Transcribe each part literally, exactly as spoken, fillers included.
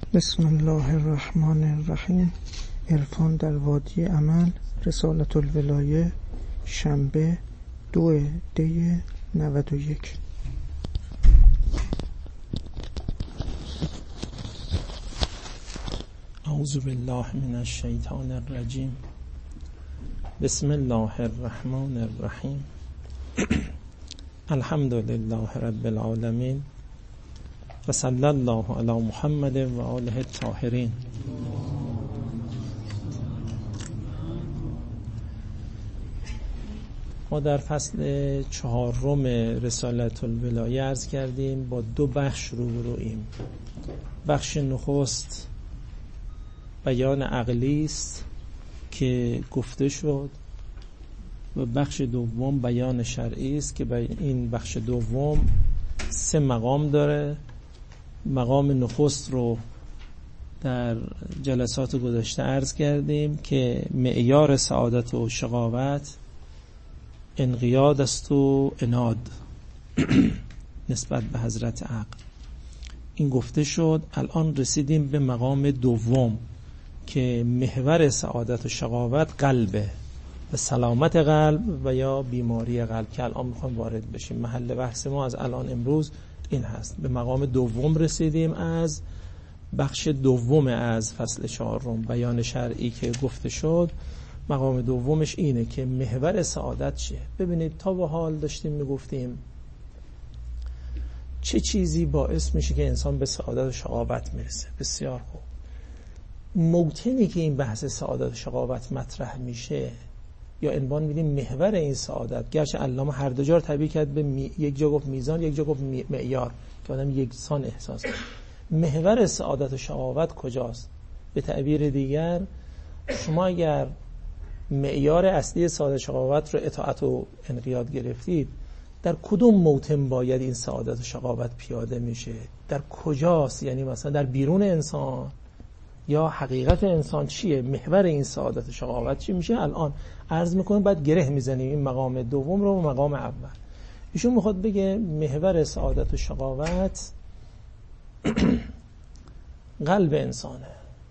بسم الله الرحمن الرحیم. عرفان در وادی عمل، رسالة الولایه، شنبه دو دی نود و یک. اعوذ بالله من الشیطان الرجیم. بسم الله الرحمن الرحیم. الحمد لله رب العالمین و صلی الله علی محمد و آله الطاهرین. ما در فصل چهارم رسالة الولایه عرض کردیم با دو بخش روبرویم. بخش نخست بیان عقلی است که گفته شد و بخش دوم بیان شرعی است که این بخش دوم سه مقام داره. مقام نخست رو در جلسات گذشته عرض کردیم که معیار سعادت و شقاوت انقیاد است و عناد نسبت به حضرت عقل. این گفته شد. الان رسیدیم به مقام دوم که محور سعادت و شقاوت قلبه و سلامت قلب و یا بیماری قلب که الان میخوایم وارد بشیم. محل بحث ما از الان امروز این هست. به مقام دوم رسیدیم از بخش دوم از فصل چهارم بیان شرعی که گفته شد. مقام دومش اینه که محور سعادت چیه. ببینید تا به حال داشتیم میگفتیم چه چیزی باعث میشه که انسان به سعادت و شقاوت میرسه. بسیار خوب. موطنی که این بحث سعادت و شقاوت مطرح میشه یا عنوان میدیم محور این سعادت، گرچه علامه هر دو جا تبیین کرد به می... یک جا گفت میزان، یک جا گفت معیار که آدم یکسان احساس کنه. محور سعادت و شقاوت کجاست؟ به تعبیر دیگر شما اگر معیار اصلی سعادت و شقاوت رو اطاعت و انقیاد گرفتید، در کدوم موطن باید این سعادت و شقاوت پیاده میشه؟ در کجاست؟ یعنی مثلا در بیرون انسان یا حقیقت انسان چیه؟ محور این سعادت و شقاوت چی میشه؟ الان عرض میکنیم بعد گره میزنیم این مقام دوم رو و مقام اول. ایشون میخواد بگه محور سعادت و شقاوت قلب انسانه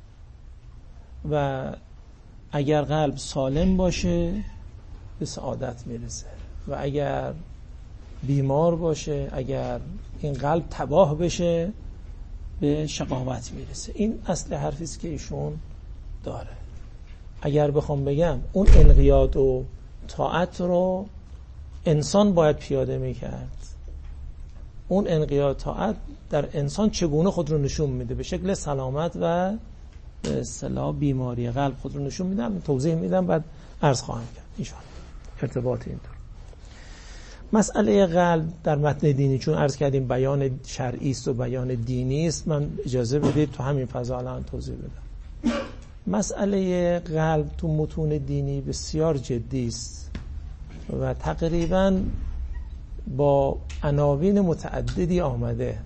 و اگر قلب سالم باشه به سعادت میرسه و اگر بیمار باشه، اگر این قلب تباه بشه به شقاوت میرسه. این اصل حرفی است که ایشون داره. اگر بخوام بگم اون انقیاد و طاعت رو انسان باید پیاده میکرد. اون انقیاد طاعت در انسان چگونه خود رو نشون میده؟ به شکل سلامت و به اصطلاح بیماری قلب خود رو نشون میدم. توضیح میدم بعد عرض خواهم کرد ایشان ارتباط اینطور. مسئله قلب در متن دینی چون عرض کردیم بیان شرعی است و بیان دینی است، من اجازه بدید تو همین فضا الان توضیح بدم. مسئله قلب تو متون دینی بسیار جدی است و تقریبا با عناوین متعددی آمده.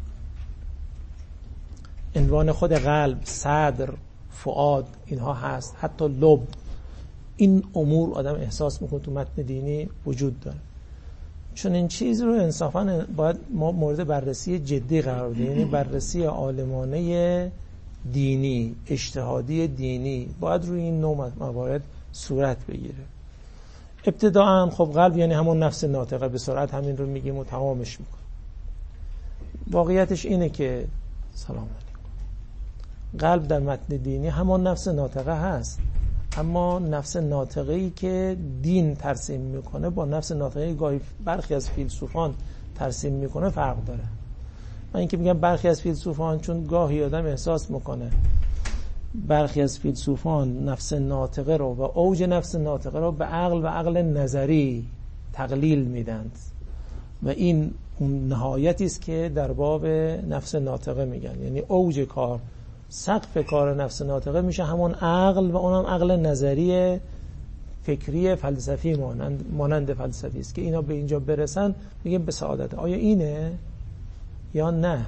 عنوان خود قلب، صدر، فؤاد اینها هست، حتی لب. این امور آدم احساس میکنه تو متن دینی وجود داره. چون این چیز رو انصافا باید ما مورد بررسی جدی قرار بدیم. یعنی بررسی عالمانه دینی، اجتهادی دینی باید روی این نوع موارد صورت بگیره. ابتداءً خب قلب یعنی همون نفس ناطقه، به سرعت همین رو میگیم و تمامش میکنیم. واقعیتش اینه که سلام علیکم، قلب در متن دینی همون نفس ناطقه هست، اما نفس ناطقه‌ای که دین ترسیم میکنه با نفس ناطقه‌ای گاهی برخی از فیلسوفان ترسیم میکنه فرق داره. من اینکه میگم برخی از فیلسوفان چون گاهی آدم احساس میکنه برخی از فیلسوفان نفس ناطقه رو و اوج نفس ناطقه رو به عقل و عقل نظری تقلیل میدند و این اون نهایتی است که در باب نفس ناطقه میگن. یعنی اوج کار، سقف کار نفس ناطقه میشه همون عقل و اونم عقل نظری فکری فلسفی مانند مانند فلسفی است که اینا به اینجا برسن میگیم به سعادت. آیا اینه یا نه؟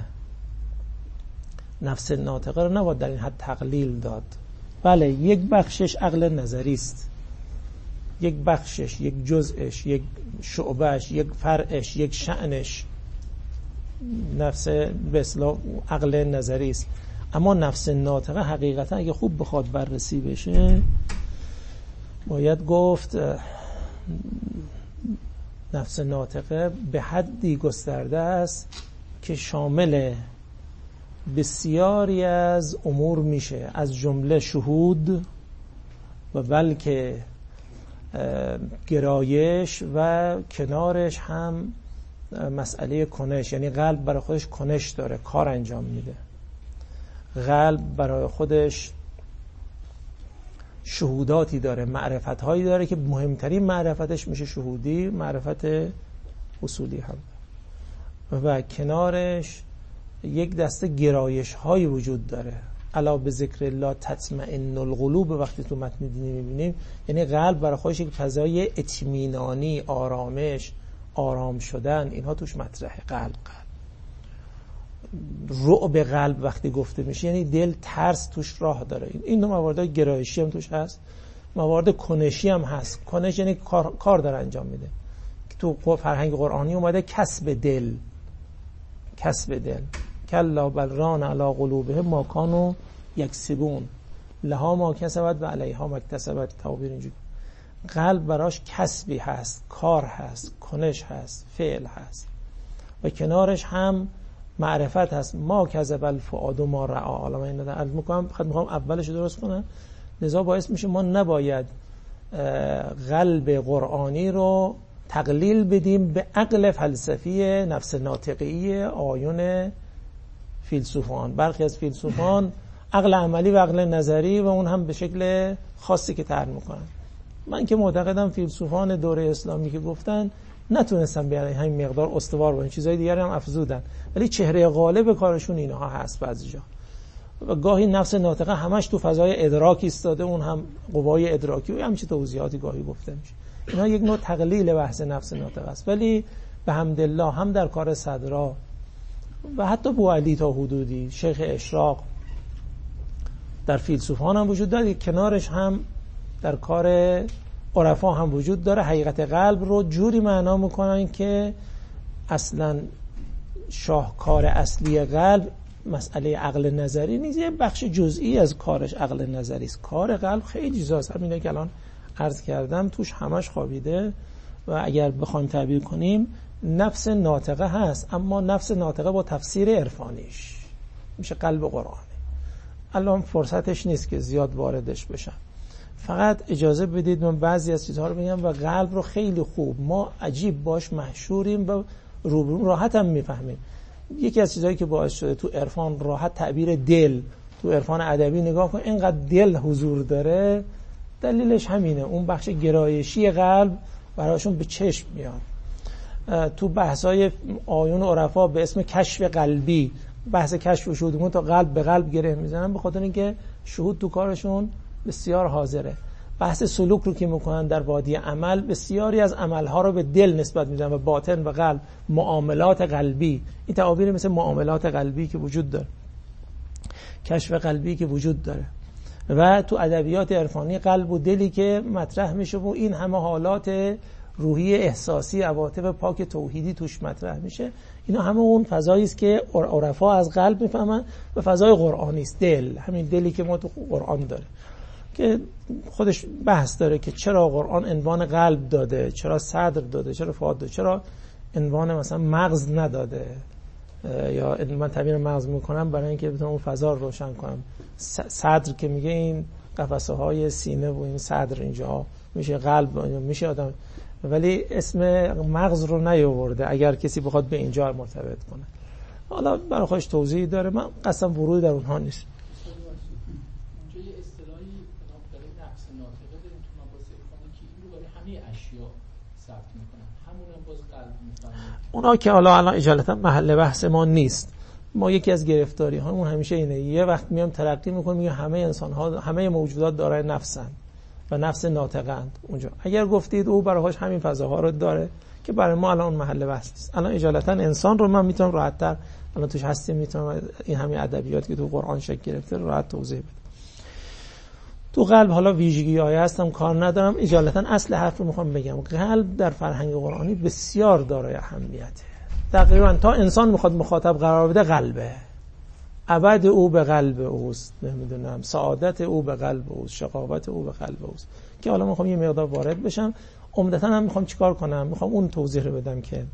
نفس ناطقه رو نباید در این حد تقلیل داد. بله یک بخشش عقل نظری است، یک بخشش، یک جزءش، یک شعبهش، یک فرعش، یک شأنش نفس به اصطلاح عقل نظری است. اما نفس ناطقه حقیقتا اگه خوب بخواد بررسی بشه باید گفت نفس ناطقه به حدی گسترده است که شامل بسیاری از امور میشه، از جمله شهود و بلکه گرایش و کنارش هم مسئله کنش، یعنی قلب برای خودش کنش داره، کار انجام میده. قلب برای خودش شهوداتی داره، معرفت‌هایی داره که مهمترین معرفتش میشه شهودی، معرفت اصولی هم، و کنارش یک دسته گرایش هایی وجود داره. الا به ذکر الله تطمئن القلوب، وقتی تو متن دینی میبینیم یعنی قلب برای خودش یک فضای اطمینانی، آرامش، آرام شدن، اینها توش مطرحه. قلب قلب رعب قلب وقتی گفته میشه یعنی دل ترس توش راه داره. این دو موارد گرایشی هم توش هست، موارد کنشی هم هست. کنش یعنی کار, کار داره انجام میده. تو فرهنگ قرآنی اومده کسب دل، کسب دل. کلا بل ران علی قلوبهم ما کانوا یکسبون لها ما کسبت و علیها ما اکتسبت. تعبیر اینجوری. قلب براش کسبی هست، کار هست، کنش هست، فعل هست و کنارش هم معرفت هست. ما کذب الفؤاد ما رأى. حالا من اینو عرض میکنم، خود میخوام اولش درست کنم. لذا باعث میشه ما نباید قلب قرآنی رو تقلیل بدیم به عقل فلسفی نفس ناطقی آیون فیلسوفان. برخی از فیلسوفان عقل عملی و عقل نظری و اون هم به شکل خاصی که طرح میکنن. من که معتقدم فیلسوفان دوره اسلامی که گفتن نتونستن به همین مقدار استوار باشن، چیزای دیگری هم افزودن، ولی چهره غالب کارشون اینها هست بعضی جا. و گاهی نفس ناطقه همش تو فضای ادراک ایستاده، اون هم قوای ادراکی و همچین توضیحاتی گاهی گفته میشه. اینا یک نوع تقلیل بحث نفس ناطقه است، ولی به حمدالله هم در کار صدرا و حتی بوعلی تا حدودی شیخ اشراق در فیلسوفان هم وجود داره، کنارش هم در کار عرفا هم وجود داره. حقیقت قلب رو جوری معنا میکنن که اصلا شاهکار اصلی قلب مسئله عقل نظری نیست، یه بخش جزئی از کارش عقل نظری است. کار قلب خیلی چیزاست، همینه که الان عرض کردم توش همش خوابیده. و اگر بخوایم تعبیر کنیم نفس ناطقه هست، اما نفس ناطقه با تفسیر عرفانیش میشه قلب قرآنی. الان فرصتش نیست که زیاد واردش بشم، فقط اجازه بدید من بعضی از چیزها رو بگم. و قلب رو خیلی خوب ما عجیب باش محشوریم و روبرو راحت هم میفهمیم. یکی از چیزهایی که باعث شده تو عرفان راحت تعبیر دل، تو عرفان ادبی نگاه کن اینقدر دل حضور داره، دلیلش همینه، اون بخش گرایشی قلب براشون به چشم میاد. تو بحثای آیون عرفا به اسم کشف قلبی، بحث کشف و شهود تا قلب به قلب گره میزنن، به خاطر اینکه شهود تو کارشون بسیار حاضره. بحث سلوک رو که میکنن در وادی عمل، بسیاری از عملها رو به دل نسبت میدن و باطن و قلب، معاملات قلبی. این تعابیر مثل معاملات قلبی که وجود داره، کشف قلبی که وجود داره. و تو ادبیات عرفانی قلب و دلی که مطرح میشه و این همه حالات روحی، احساسی، عواطف پاک توحیدی توش مطرح میشه. اینا همه اون فضایی است که عرفا از قلب میفهمن و فضای قرآنی است، دل، همین دلی که ما تو قرآن داره که خودش بحث داره که چرا قرآن عنوان قلب داده، چرا صدر داده، چرا فؤاد داده، چرا عنوان مثلا مغز نداده. یا من تعبیر مغز میکنم برای اینکه بتونم اون فضا رو روشن کنم. صدر که میگه این قفسه های سینه و این صدر اینجا میشه قلب، میشه آدم، ولی اسم مغز رو نیاورده اگر کسی بخواد به اینجا مرتبط کنه. حالا برای خودش توضیح داره، من قصدم ورود در اونها نیست. اونجا یه اصطلاحی به نام نفس ناطقه داریم تو مباحث عرفانی که این رو برای همه اشیا ثبت میکنن، همون هم باز قلب میفهمن. اونا که حالا الان اجالتا محل بحث ما نیست. ما یکی از گرفتاری هامون همیشه اینه، یه وقت میام ترقی میکنم میگم همه انسان ها، همه موجودات دارای نفسن و نفس ناطقند. اونجا اگر گفتید او برای خودش همین فضاها رو داره که برای ما الان محل بحث نیست. الان اجالتا انسان رو من میتونم راحت‌تر، الان توش هستیم، میتونم این همین ادبیات که تو قرآن شکل گرفته رو راحت توضیح بدم. تو قلب حالا ویژگی‌های هستم کار ندارم، اجالتا اصل حرف رو میخوام بگم. قلب در فرهنگ قرآنی بسیار دارای اهمیته. تقریبا تا انسان میخواد مخاطب قرار بده قلبه. ابد او به قلب اوست، نمیدونم سعادت او به قلب اوست، شقاوت او به قلب اوست. که حالا میخوام یه مقدار وارد بشم. عمدتاً هم میخوام چیکار کنم؟ میخوام اون توضیح رو بدم که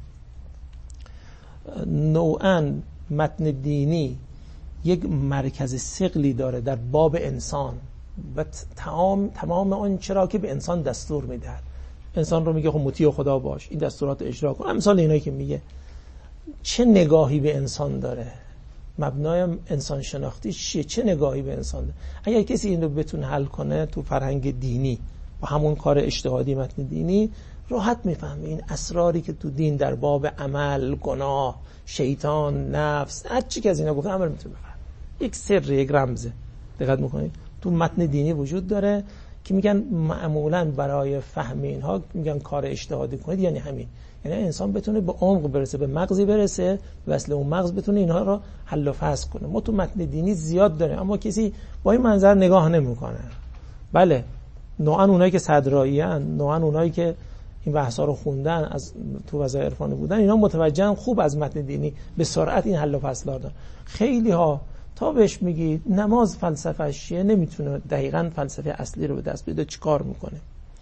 نوعاً متن دینی یک مرکز ثقلی داره در باب انسان و تمام تمام آن چرا که به انسان دستور میدهد. انسان رو میگه خب مطیع خدا باش، این دستورات اجرا کن، امثال اینایی که میگه. چه نگاهی به انسان داره؟ مبنای انسان شناختی چیه؟ چه نگاهی به انسان داره؟ اگر کسی این رو بتونه حل کنه تو فرهنگ دینی و همون کار اجتهادی متن دینی، راحت میفهمه این اسراری که تو دین در باب عمل، گناه، شیطان، نفس، هر چی که از اینا گفته عمل میتونه بفهم. یک سر، یک رمزه. دقت میکنید تو متن دینی وجود داره که میگن معمولا برای فهم اینها میگن کار اجتهادی کنید، یعنی همین، یعنی انسان بتونه به عمق برسه، به مغزی برسه، وصل اون مغز بتونه اینها رو حل و فصل کنه. ما تو متن دینی زیاد داره اما کسی با این منظر نگاه نمیکنه. بله، نوعا اونایی که صدرایی ان، نوعا اونایی که این بحثا رو خوندن، از تو وظایف عرفانی بودن، اینا متوجهن خوب از متن دینی به سرعت این حل و فصل دادن. خیلی ها تا بهش میگی نماز فلسفه چیه، نمیتونه دقیقاً فلسفه اصلی رو به دست بیاره. چیکار میکنه؟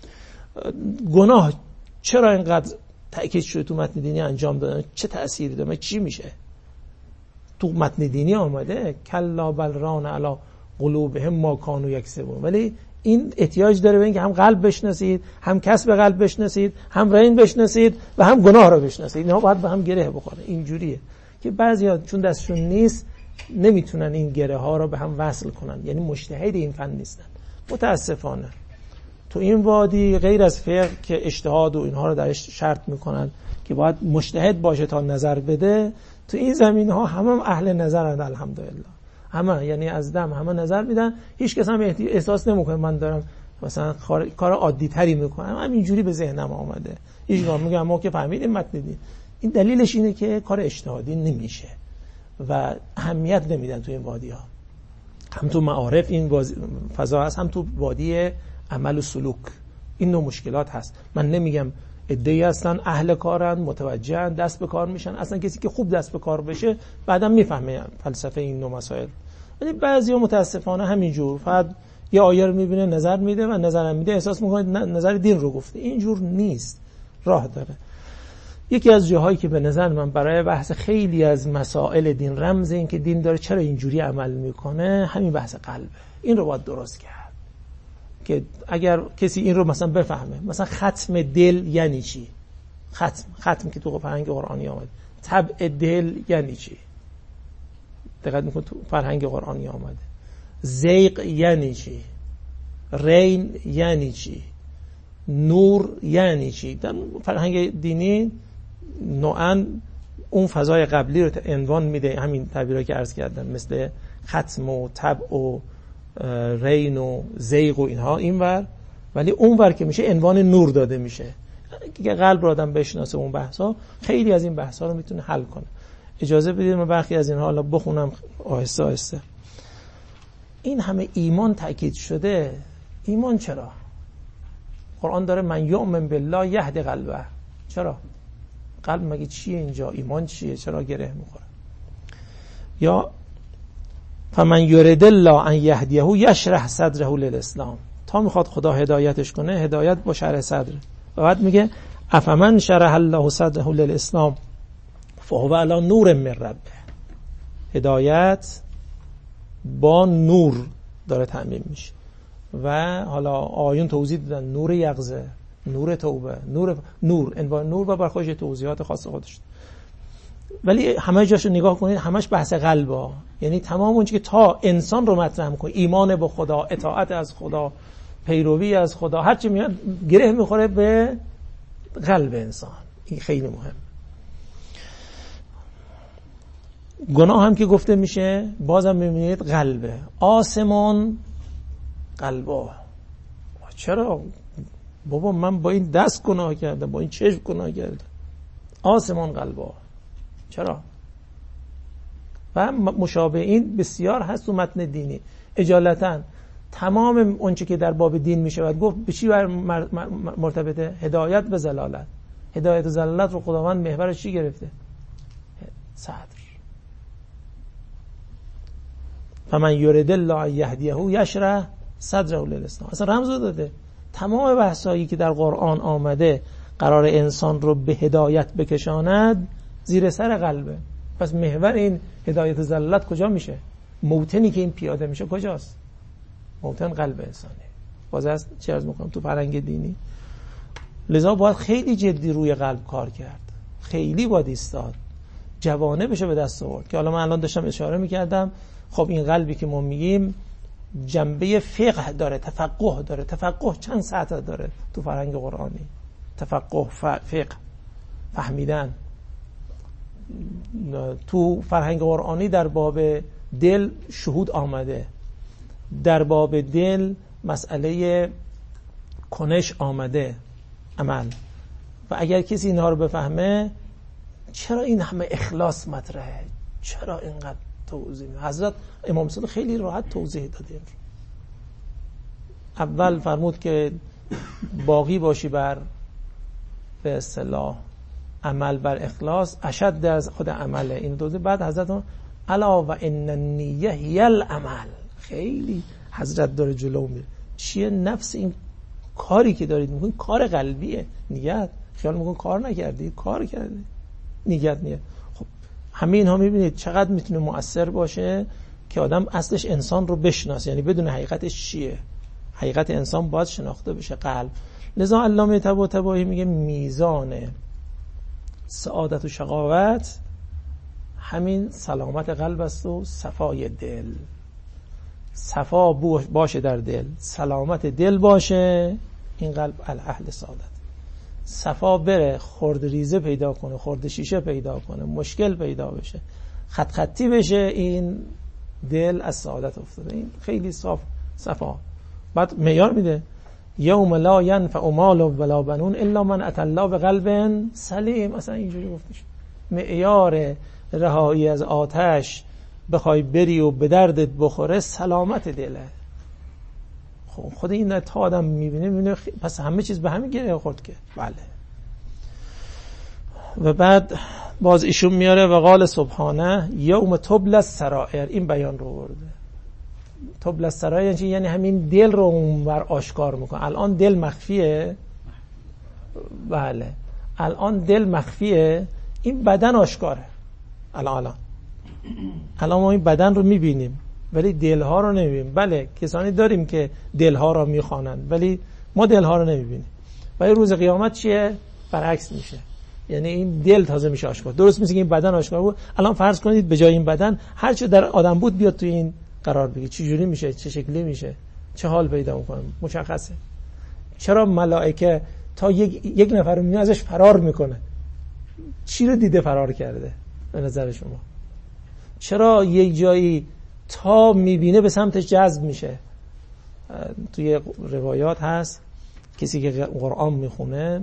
گناه چرا اینقدر تأکید شده تو متن دینی انجام دادن؟ چه تأثیری داره؟ چی میشه؟ تو متن دینی آمده کلا بل ران علی قلوبهم ما کانوا یکسبون. ولی این احتیاج داره به اینکه هم قلب بشناسید، هم کسب قلب بشناسید، هم رین بشناسید و هم گناه رو بشناسید. اینا باید به هم گره بخوره. اینجوریه که بعضیا چون دستشون نیست نمیتونن این گره ها رو به هم وصل کنن، یعنی مجتهد این فن نیستن متاسفانه. تو این وادی غیر از فقه که اجتهاد و اینها رو درش شرط میکنن که باید مجتهد باشه تا نظر بده، تو این زمین ها همه هم اهل نظرند الحمدلله. همه، یعنی از دم همه نظر میدن، هیچ کس هم احساس نمیکنه من دارم مثلا کار عادی تری میکنم، همینجوری به ذهنم آمده. هیچ وقت میگم ما که فهمیدیم متن دین. این دلیلش اینه که کار اجتهادی نمیشه و اهمیت نمیدن تو این وادی ها. هم تو معارف این فضا هست، هم تو وادی عمل و سلوک این نوع مشکلات هست. من نمیگم عده‌ای هستن اهل کارن، متوجهن، دست به کار میشن. اصلا کسی که خوب دست به کار بشه بعدم میفهمه فلسفه این نوع مسائل. ولی بعضیا متاسفانه همینجور فقط یه آیه رو میبینه، نظر میده و نظرم میده، احساس میکنه نظر دین رو گفته. اینجور نیست، راه داره. یکی از جاهایی که به نظر من برای بحث خیلی از مسائل دین رمز این که دین داره چرا اینجوری عمل میکنه، همین بحث قلبه. این رو باید درست کرد که اگر کسی این رو مثلا بفهمه، مثلا ختم دل یعنی چی؟ ختم ختم که تو فرهنگ قرآنی آمده. طبع دل یعنی چی؟ دقت میکنید تو فرهنگ قرآنی آمده. زیغ یعنی چی؟ رین یعنی چی؟ نور یعنی چی؟ در فرهنگ دینی نوعاً اون فضای قبلی رو عنوان میده، همین تعبیرایی که عرض کردم، مثل ختم و طبع و رین و زیغ و اینها اینور، ولی اونور که میشه عنوان نور داده میشه. که قلب رو آدم بشناسه اون بحثا، خیلی از این بحثا رو میتونه حل کنه. اجازه بدید من برخی از اینها حالا بخونم آهسته آهسته. این همه ایمان تأکید شده. ایمان چرا؟ قرآن داره من یؤمن بالله یهدی قلبه. چرا؟ قلب مگه چیه اینجا؟ ایمان چیه؟ چرا گره میخوره؟ یا فمن یرید الله ان یهدیه یشرح صدره للاسلام. تا میخواد خدا هدایتش کنه، هدایت با شرح صدر. و بعد میگه افمن شرح الله صدره للاسلام فهو علی نور من ربه. هدایت با نور داره تأمین میشه. و حالا آیون توضیح دادن نور یقظه، نور توبه، نور نور انواع نور و بر خودش توضیحات خاص خودش. ولی همه جاشو نگاه کنید همش بحث قلبه، یعنی تمام اون چیزی که تا انسان رو مطرح می‌کنه، ایمان به خدا، اطاعت از خدا، پیروی از خدا، هر چی میاد گره میخوره به قلب انسان. این خیلی مهم. گناه هم که گفته میشه بازم میبینید قلبه. آسمان قلبه. چرا؟ بابا من با این دست گناه کردم، با این چشم گناه کردم. آسمان قلبه. چرا؟ و مشابه این بسیار هست تو متن دینی. اجالتا تمام اونچه که در باب دین میشه باید گفت به چی مرتبطه؟ هدایت به ضلالت. هدایت و ضلالت رو خداوند محورش چی گرفته؟ صدر. فمن یرید الله ان یهدیه یشرح صدره للاسلام. اصلا رمز داده. تمام بحثایی که در قرآن آمده قرار انسان رو به هدایت بکشاند زیر سر قلبه. پس محور این هدایت ضلالت کجا میشه؟ موطنی که این پیاده میشه کجاست؟ موطن قلب انسانه. باز از چه عرض میکنم تو فرهنگ دینی، لذا باید خیلی جدی روی قلب کار کرد، خیلی باید ایستاد، جوانه بشه به دست آورد. که حالا من الان داشتم اشاره میکردم، خب این قلبی که ما میگیم جنبه فقه داره، تفقه داره. تفقه چند سطح داره تو فرهنگ قرآنی؟ تفقه، فقه، فهمیدن. تو فرهنگ قرآنی در باب دل شهود آمده، در باب دل مسئله کنش آمده، عمل. و اگر کسی اینها رو بفهمه، چرا این همه اخلاص مطرحه؟ چرا اینقدر توضیح؟ حضرت امام صادق خیلی راحت توضیح داده. اول فرمود که باقی باشی بر به اصطلاح عمل بر اخلاص اشد از خود عمله. این توضیح. بعد حضرت الا و ان النیه هی العمل. خیلی حضرت داره جلو میره. چیه نفس این کاری که دارید میکنید؟ کار قلبیه. نیت. خیال میکن کار نکردی، کار کردی. نیت نیت. خب همه اینها میبینید چقدر میتونه مؤثر باشه که آدم اصلش انسان رو بشناسه، یعنی بدون حقیقتش چیه. حقیقت انسان باید شناخته بشه، قلب. لذا علامه طباطبایی میگه میزان سعادت و شقاوت همین سلامت قلب است و صفای دل. صفا باشه در دل، سلامت دل باشه، این قلب اهل سعادت. صفا بره خرد ریزه پیدا کنه، خرد شیشه پیدا کنه، مشکل پیدا بشه، خط خطی بشه، این دل از سعادت افتاده. این خیلی صاف صفا. بعد معیار میده یوم لا ینفع مال ولا بنون الا من اتى الله بقلب سلیم. اصلا اینجوری گفته شد معیار رهایی از آتش بخوای بری و به دردت بخوره سلامت دله. خب خود این تا آدم میبینه میبینه پس همه چیز به همین گره خورد که بله. و بعد باز ایشون میاره و قال سبحانه یوم تبلی السرائر. این بیان رو برده. تبلی السرائر یعنی همین دل رو اونور آشکار میکنه. الان دل مخفیه، بله الان دل مخفیه، این بدن آشکاره. الان الان الان ما این بدن رو میبینیم ولی دلها رو نمیبینیم. بله کسانی داریم که دلها رو میخوانند ولی ما دلها رو نمیبینیم. ولی روز قیامت چیه؟ برعکس میشه. یعنی این دل تازه میشه آشکار. درست میشه که این بدن آشکار بود. الان فرض کنید به جای این بدن هر چه در آدم بود بیاد تو این قرار بگیره. چه جوری میشه؟ چه شکلی میشه؟ چه حال پیدا میکنه؟ مشخصه. چرا ملائکه تا یک, یک نفر رو میبینه ازش فرار میکنه؟ چی رو دیده فرار کرده به نظر شما؟ چرا یک جایی تا میبینه به سمتش جذب میشه؟ توی روایات هست کسی که قرآن میخونه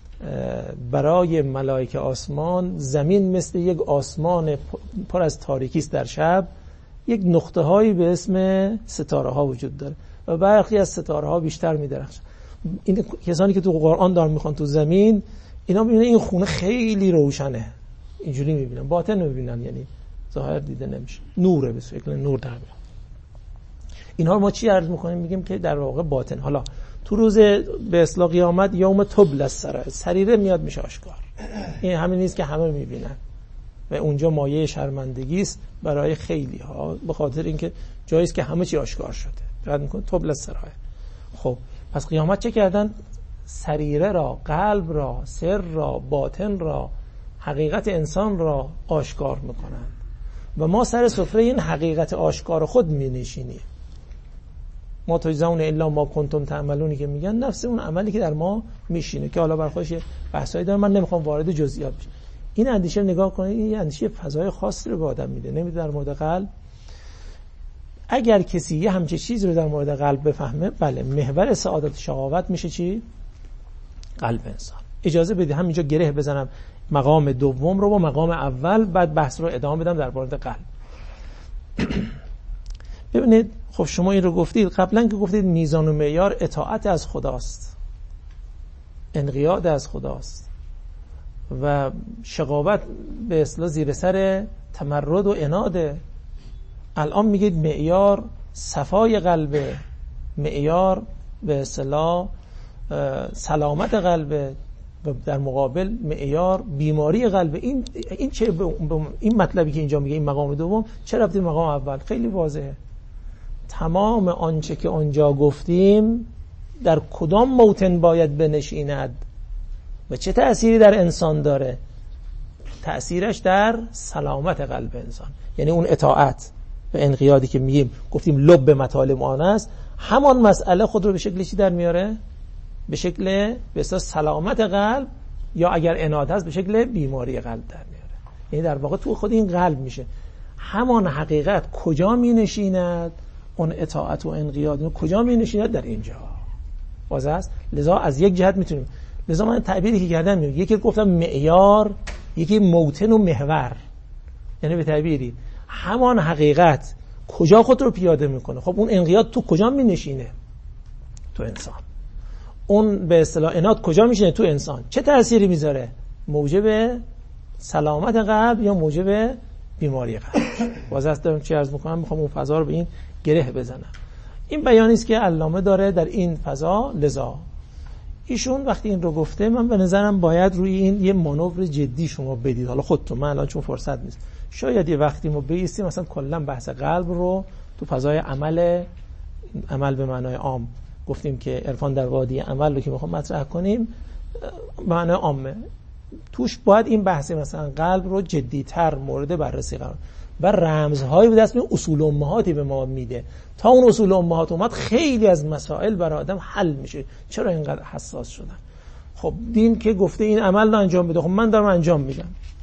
برای ملائکه آسمان زمین مثل یک آسمان پر از تاریکی است در شب، یک نقطه هایی به اسم ستاره ها وجود داره و برخی از ستاره ها بیشتر میدرخشن. این کسانی که تو قرآن دارن میخوان تو زمین، اینا میبینن این خونه خیلی روشنه، اینجوری میبینن، باطن میبینن، یعنی ظاهر دیده نمیشه، نوره به شکل نور در میاد. اینها رو ما چی عرض میکنیم؟ میگیم که در واقع باطن. حالا تو روز به اصطلاح قیامت یوم تبلی السرائر، سریره میاد میشه آشکار. این همین نیست که همه میبینن و اونجا مایه شرمندگی است برای خیلی ها، به خاطر اینکه جایی است که همه چی آشکار شده. رد میکنه تبلی السرائر. خب پس قیامت چه کردن؟ سریره را، قلب را، سر را، باطن را، حقیقت انسان را آشکار میکنن و ما سر سفره این حقیقت آشکار خود می نشینیم. ما تجزون الا ما کنتم تعملونی که میگن نفس اون عملی که در ما میشینه، که حالا برخوش بحثایی داره، من نمیخوام وارد جزئیات بشم. این اندیشه نگاه کنید، این اندیشه فضای خاصی رو به آدم میده، نمیده در مورد قلب. اگر کسی یه همچین چیزی رو در مورد قلب بفهمه، بله محور سعادت شقاوت میشه چی؟ قلب انسان. اجازه بدید همینجا گره بزنم مقام دوم رو با مقام اول، بعد بحث رو ادامه بدم در مورد قلب. ببینید خب شما این رو گفتید، قبلا که گفتید میزان و معیار اطاعت از خداست، انقیاد از خداست و شقاوت به اصطلاح زیر سر تمرد و عناده. الان میگید معیار صفای قلبه، معیار به اصطلاح سلامت قلبه، در مقابل معیار بیماری قلبه. این این چه این مطلبی که اینجا میگه این مقام دوم چه ربطی مقام اول؟ خیلی واضحه. تمام آنچه که آنجا گفتیم در کدام موطن باید بنشیند و چه تأثیری در انسان داره؟ تأثیرش در سلامت قلب انسان، یعنی اون اطاعت و انقیادی که میگیم گفتیم لب مطالب آن است، همان مسئله خود رو به شکل چی در میاره؟ به شکل به اصطلاح سلامت قلب، یا اگر عناد هست به شکل بیماری قلب در میاره. یعنی در واقع تو خود این قلب میشه همان حقیقت کجا می نشیند، اون اطاعت و انقیاد کجا می نشیند؟ در اینجا. واضح است. لذا از یک جهت میتونیم، لذا من تعبیری که کردم میگم، یکی گفتم معیار، یکی موطن و محور، یعنی به تعبیری همان حقیقت کجا خود رو پیاده میکنه. خب اون انقیاد تو کجا می نشینه؟ تو انسان. اون به اصطلاح عناد کجا میشینه؟ تو انسان. چه تأثیری میذاره؟ موجب سلامت قلب یا موجب بیماری قلب. واضح است دارم چی عرض میکنم؟ میخوام اون فضا رو به این گره بزنم. این بیانی است که علامه داره در این فضا. لذا ایشون وقتی این رو گفته، من به نظرم باید روی این یه مانور جدی شما بدید. حالا خودتون، من الان چون فرصت نیست، شاید یه وقتی ما بیستیم مثلا کلا بحث قلب رو تو فضای عمل عمل به معنای عام گفتیم که عرفان در وادی عمل رو که میخوام مطرح کنیم معنای عامه، توش باید این بحث مثلا قلب رو جدی‌تر مورد بررسی قرار و رمزهایی به دست میاد، اصول امهاتی به ما میده. تا اون اصول امهات اومد خیلی از مسائل برای آدم حل میشه. چرا اینقدر حساس شدن؟ خب دین که گفته این عمل رو انجام بده، خب من دارم انجام میدم.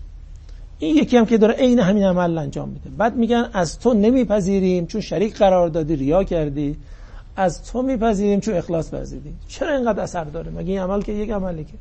این یکی هم که داره عین همین عمل انجام میده، بعد میگن از تو نمیپذیریم چون شریک قرار دادی، ریا کردی، از تو میپذیریم چون اخلاص ورزیدی. چرا اینقدر اثر داره؟ مگه این عمل که یک عمله که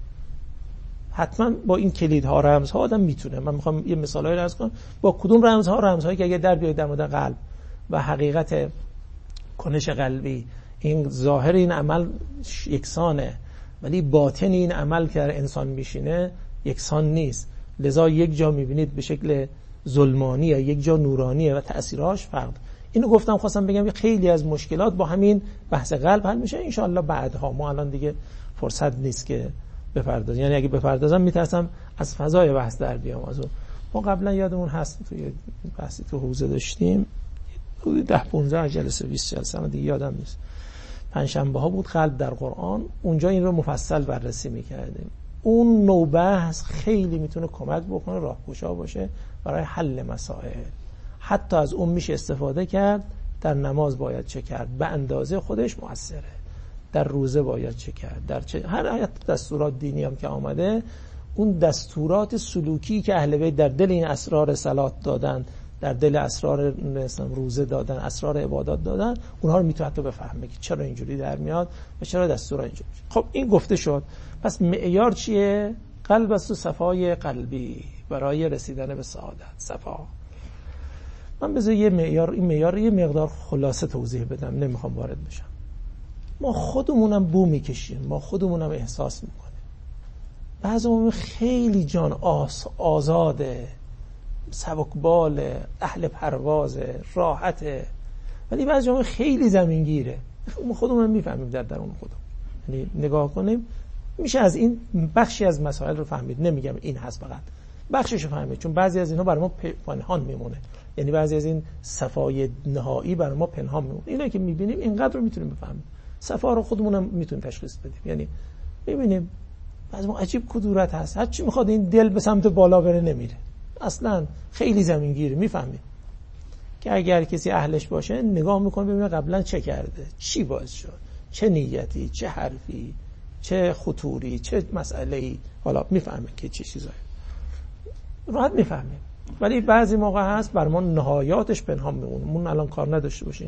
حتما با این کلیدها رمزها آدم میتونه. من میخوام یه مثالایی عرض کنم با کدوم رمزها، رمزهایی که اگه در بیاید در مورد قلب و حقیقت کنش قلبی، این ظاهر این عمل یکسانه ولی باطن این عمل که در انسان میشینه یکسان نیست. لذا یک جا میبینید به شکل ظلمانیه، یک جا نورانیه و تأثیرهاش فرق. اینو گفتم خواستم بگم خیلی از مشکلات با همین بحث قلب حل میشه ان شاء الله بعدها. ما الان دیگه فرصت نیست که بپردازم، یعنی اگه بپردازم میترسم از فضای بحث در بیام. از اون ما قبلا یادمون هست توی بحثی تو حوزه داشتیم حدود ده پانزده جلسه بیست جلسه من دیگه یادم نیست، پنجشنبه ها بود، قلب در قرآن. اونجا این رو مفصل بررسی میکردیم. اون نوع بحث خیلی میتونه کمک بکنه، راهگشا باشه برای حل مسائل. حتی از اون میشه استفاده کرد. در نماز باید چه کرد؟ به اندازه خودش مؤثره. در روزه باید چه کرد؟ در چه هر آیت دستورات دینی هم که آمده، اون دستورات سلوکی که اهل بیت در دل این اسرار صلات دادن، در دل اسرار مثلا روزه دادن، اسرار عبادات دادن، اونها رو میتونه تو بفهمه که چرا اینجوری در میاد و چرا دستورا اینجوری. خب این گفته شد. پس معیار چیه؟ قلب است و صفای قلبی برای رسیدن به سعادت، صفا. من بذار یه معیار این معیار یه مقدار خلاصه توضیح بدم، نمیخوام وارد بشم. ما خودمونم بو میکشیم، ما خودمونم احساس میکنیم. بعضیمون خیلی جان آس آزاده، سبکباله، اهل پروازه، راحته، ولی بعضیمون خیلی زمینگیره. ما خودمون میفهمیم در درون خودمون. یعنی نگاه کنیم میشه از این بخشی از مسائل رو فهمید. نمیگم این هست فقط، بخشش رو فهمید، چون بعضی از اینا برای ما پنهان میمونه. یعنی بعضی از این صفای نهایی برای ما پنهان میمونه. اینا که میبینیم اینقدر رو میتونیم بفهمیم. صفا رو خودمون هم میتونیم تشخیص بدیم. یعنی میبینیم بعضی ما عجیب کدورت هست، هر چی میخواد این دل به سمت بالا بره نمیره، اصلا خیلی زمینگیره. میفهمیم که اگر کسی اهلش باشه نگاه میکنه ببینه قبلا چه کرده، چی باعث شد، چه نیتی، چه حرفی، چه خطوری، چه مسئله‌ای، حالا میفهمه که چه چیزایی راحت میفهمیم. ولی بعضی موقع هست بر ما نهایاتش پنهان میمونه. من الان کار نداشته باشین،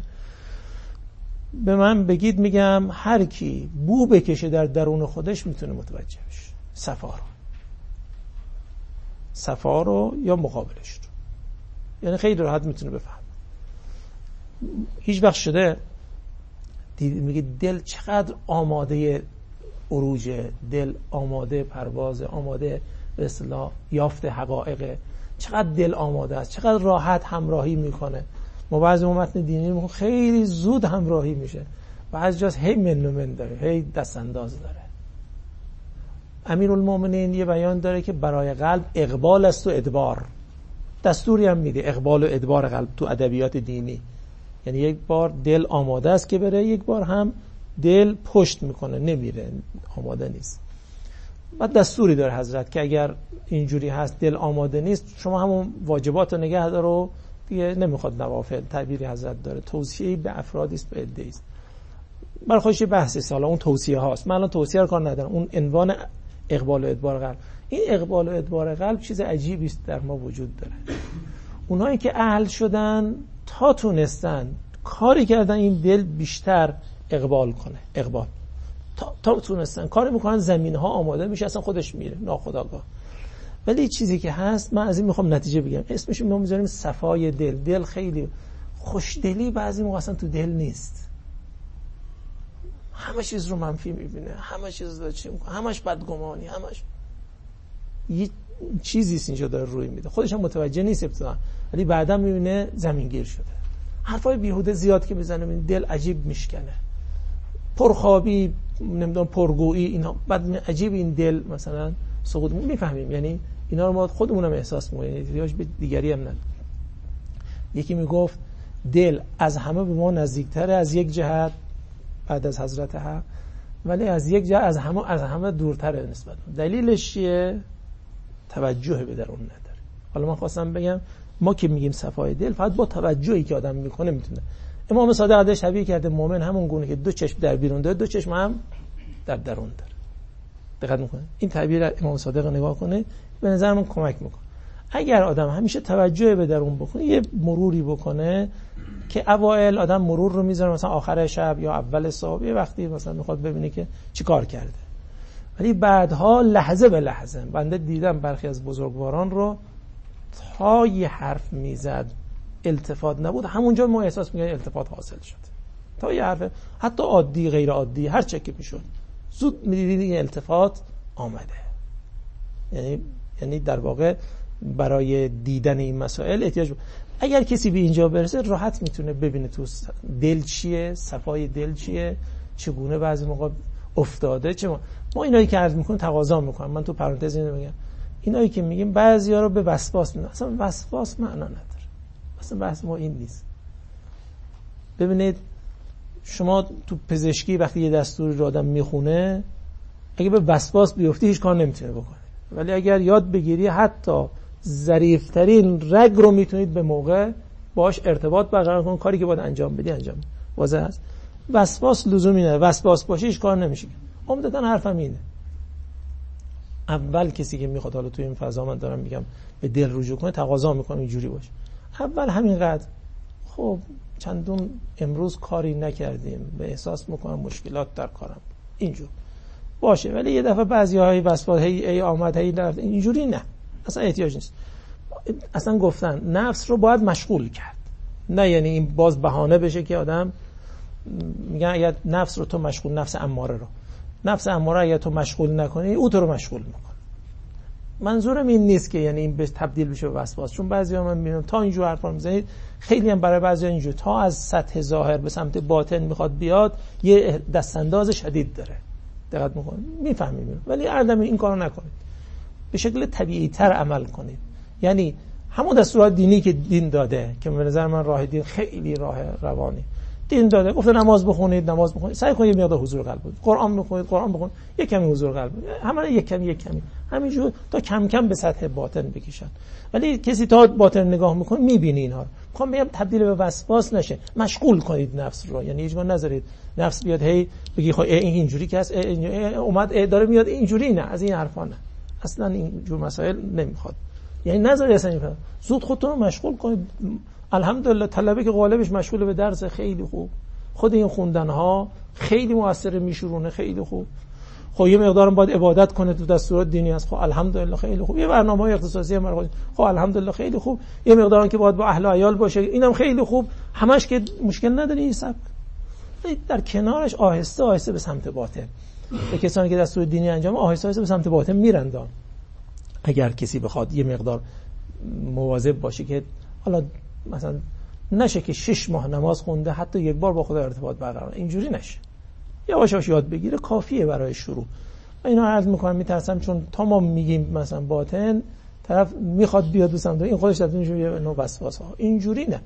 به من بگید میگم هر کی بو بکشه در درون خودش میتونه متوجه بشه صفا رو، صفا رو یا مقابلش رو. یعنی خیلی راحت میتونه بفهم. هیچ وقت شده دید میگه دل چقدر آماده عروجه، دل آماده پرواز، آماده به اصطلاح یافت حقایق، چقدر دل آماده است، چقدر راحت همراهی میکنه. ما بعضی متن دینی خیلی زود همراهی میشه و از جاست هی من و من داره، هی دست انداز داره. امیرالمومنین یه بیان داره که برای قلب اقبال است و ادبار، دستوری هم میده اقبال و ادبار قلب تو ادبیات دینی، یعنی یک بار دل آماده است که بره، یک بار هم دل پشت میکنه نمیره، آماده نیست. بعد دستوری داره حضرت که اگر اینجوری هست دل آماده نیست، شما همون واجبات رو نگه دار و دیگه نمیخواد نوافل. تعبیری حضرت داره توصیه‌ای به افرادی است به عده‌ای است. برای خودش بحثی است، حالا اون توصیه هاست، من الان توصیه رو کار ندارم. اون عنوان اقبال و ادبار قلب، این اقبال و ادبار قلب چیز عجیبی است در ما وجود داره. اونایی که اهل شدن تا تونستن کاری کردن این دل بیشتر اقبال کنه، اقبال تا, تا تونستن کاری میکنن، زمین ها آماده میشه، اصلا خودش میره ناخودآگاه. ولی چیزی که هست، من از این میخوام نتیجه بگم، اسمش ما میذاریم صفای دل. دل خیلی خوشدلی بعضی موقع اصلا تو دل نیست، همه چیز رو منفی میبینه، همه چیز رو چی میکنه، همش بدگمانی، همش یه چیزیست اینجا داره روی میده، خودش هم متوجه نیست ابتدا، ولی بعدا میبینه زمینگیر شده. حرفای بیهوده زیاد که میزنه، این دل عجیب میشکنه، پرخوابی، نمیدونم پرگویی، اینا بعد عجیب این دل مثلا سقوط میفهمیم. یعنی اینا رو ما خودمونم احساس میکنیم، احتیاج به دیگری هم نداره. یکی میگفت دل از همه به ما نزدیکتره از یک جهت بعد از حضرت حق، ولی از یک جهت از همه از همه دورتره نسبت. دلیلش چیه؟ توجه به درون نداره. حالا من خواستم بگم ما که میگیم صفای دل فقط با توجهی که آدم میکنه میتونه. امام صادق ازش شبیه کرده مؤمن همون گونه که دو چشم در بیرون داره، دو چشم هم در درون داره. دقت میکنه این تعبیر امام صادق نگاه کنه، به نظر من کمک میکنه. اگر آدم همیشه توجه به درون بکنه، یه مروری بکنه که اوایل آدم مرور رو میذاره مثلا آخر شب یا اول صبح، یه وقتی مثلا میخواد ببینه که چی کار کرده، ولی بعدها لحظه به لحظه. بنده دیدم برخی از بزرگواران رو تا یه حرف میزد التفات نبود، همونجا ما احساس میکنیم التفات حاصل شد. تا یه حرف حتی عادی غیر عادی هر چه که میشد زود میدیدید این التفات آمده. یعنی یعنی در واقع برای دیدن این مسائل احتیاج بود. اگر کسی به اینجا برسه راحت میتونه ببینه تو دل چیه، صفای دل چیه، چگونه بعضی موقع افتاده. چه ما, ما اینایی که عرض میکنیم تقاضا میکنم، من تو پرانتز اینو بگم، اینایی که میگیم بعضیا رو به وسواس میدن، اصلا وسواس معنا نداره، اصلا بحث ما این نیست. ببینید شما تو پزشکی وقتی یه دستوری رو آدم میخونه، اگه به وسواس بیفتی هیچ کار نمیتونه بکنه، ولی اگر یاد بگیری حتی ظریف‌ترین رگ رو میتونید به موقع باش ارتباط برقرار کنید، کاری که باید انجام بدی انجام بدی. واضح است؟ وسواس لزومی نداره، وسواس باشه هیچ کار نمیشه. عمدتاً حرفم اینه، اول کسی که میخواد، حالا توی این فضا من دارم میگم به دل رجوع کنه، تقاضا میکنم اینجوری باشه. اول همینقدر خب چندون امروز کاری نکردیم، به احساس میکنم مشکلات در کارم، اینجور باشه. ولی یه دفعه بعضی‌های وسواس هی ای آمد هی رفت، اینجوری نه، اصلا احتیاج نیست. اصلا گفتن نفس رو باید مشغول کرد، نه یعنی این باز بهانه بشه که آدم میگن اگر نفس رو تو مشغول، نفس اماره رو نفس اماره اگر تو مشغول نکنی او تو رو مشغول میکنه. منظورم این نیست که یعنی این به تبدیل بشه به وسواس، چون بعضیا من میبینم تا اینجور حرفا میزنید، خیلی هم برای بعضیا اینجور تا از سطح ظاهر به سمت باطن میخواد بیاد یه دستانداز شدید داره. دقت میکنید میفهمید، ولی اردم این کارو نکنید، به شکل طبیعی تر عمل کنید. یعنی همون دستورات دینی که دین داده که به نظر من راه دین خیلی راه روانی دین داده، گفته نماز بخونید نماز بخونید، سعی کنید یه مقدار حضور قلب کنید، قرآن بخونید قرآن بخونید، یک کمی حضور قلب، همه یک کمی یک کمی همینجور تا کم کم به سطح باطن بکشن. ولی کسی تا باطن نگاه میکنه میبینی اینها رو. میخوام بگم تبدیل به وسواس نشه، مشغول کنید نفس رو. یعنی هیچ وقت نذارید نفس بیاد هی بگی خب این اینجوری که هست، اومد داره میاد اینجوری، نه از این حرفا نه، اصلا این جور مسائل نمیخواد. یعنی نذارید اصلا این زود خودتون رو مشغول کنید. الحمدلله طلبه که غالبش مشغول به درس، خیلی خوب. خود این خوندن ها خیلی موثر میشورونه، خیلی خوب. خب یه مقدارم باید عبادت کنه، تو دستورات دینی هست، خب الحمدلله خیلی خوب. یه برنامه‌های اختصاصی هم برای خب الحمدلله خیلی خوب. یه مقدارم که باید با اهل و عیال باشه، اینم خیلی خوب. همش که مشکل نداره این سبک. در کنارش آهسته آهسته به سمت باطن، به کسانی که دستور دینی انجام آهسته آهسته به سمت باطن میرندان. اگر کسی بخواد یه مقدار مواظب باشه که حالا مثلا نشه که شش ماه نماز خونده حتی یک بار با خدا ارتباط برقرار، اینجوری نشه. یواش یواش یاد بگیره کافیه برای شروع. اینا عرض میکنم میترسم چون تا ما میگیم مثلا باطن، طرف میخواد بیاد به سمت این خودش تبدیل میشه یه نوع وسواس ها. اینجوری نه.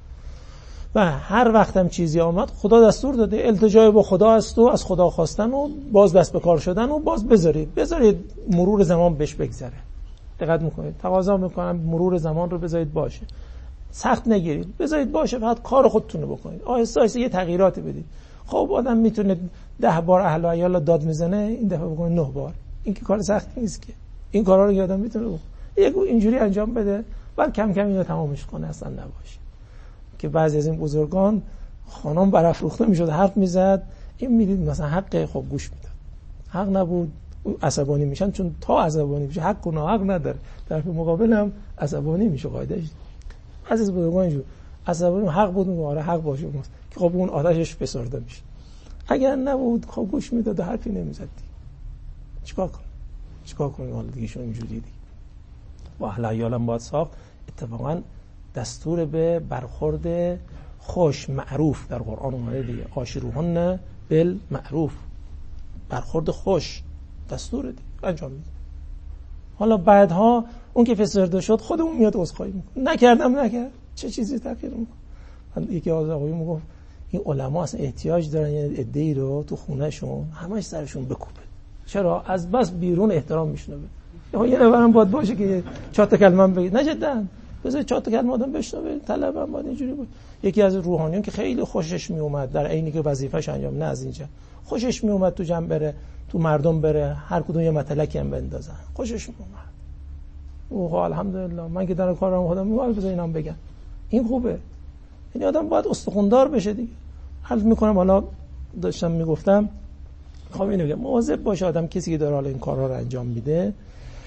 و هر وقتم چیزی آمد خدا دستور داده، التجای با خدا است و از خدا خواستن و باز دست به کار شدن و باز بذارید بذارید مرور زمان بهش بگذره. دقت میکنید تقاضا میکنم مرور زمان رو بذارید باشه، سخت نگیرید، بذارید باشه، فقط کار خودتون رو بکنید، آهسته آهسته یه تغییراتی بدید. خب آدم میتونه ده بار اهل و عیال داد میزنه، این دفعه بکنه نه بار، این که کار سخت نیست که. این کارا رو آدم میتونه بکنه، یک اینجوری انجام بده، بعد کم کم اینو تمامش کنه، اصلا نباشه. که بعضی از این بزرگان خانم برافروخته میشد حرف میزد، این میدید مثلا حق خب گوش میداد، حق نبود عصبانی میشن، چون تا عصبانی میشه حق و ناحق نداره، طرف مقابل هم عصبانی میشه. قاعدهش عزیز بزرگان جو عصبانی حق بود میگه آره حق باشه ماست که خب اون آتشش فسرده میشه. اگر نبود خب گوش میداد و حرفی نمیزد. چیکار کنه؟ چیکار کنه حالا دیگه شون اینجوری دیگه. با اهل عیالم باید ساخت. اتفاقا دستور به برخورد خوش معروف در قرآن اومده دیگه، عاشروهن بالمعروف، برخورد خوش دستور دیگه انجام میده. حالا بعدها اون که فسرده شد خودمون میاد عذرخواهی میکنه، نکردم نکرد چه چیزی تغییر میکنه. یکی از آقایون میگفت این علما اصلا احتیاج دارن یه عده‌ای رو تو خونهشون همش سرشون بکوبه. چرا؟ از بس بیرون احترام میشنوه. یه نفرم باید باشه که چهار تا کلمه بگه، نه جدا بذار چهار تا کلمه آدم بشنوه. طلبم باید اینجوری بود. یکی از روحانیون که خیلی خوشش میومد در عینی که وظیفه‌ش انجام نه از اینجا خوشش میومد تو جمع بره، تو مردم بره، هر کدوم یه مطلقی هم بندازن، خوشش میومد. اوه الحمدلله من که در کارم خودم میوال بذار اینام بگم این خوبه. این آدم باید استخوندار بشه دیگه. حل میکنم. حالا داشتم میگفتم خب اینو بگم مواظب باشه آدم کسی که داره حالا این کارا رو انجام میده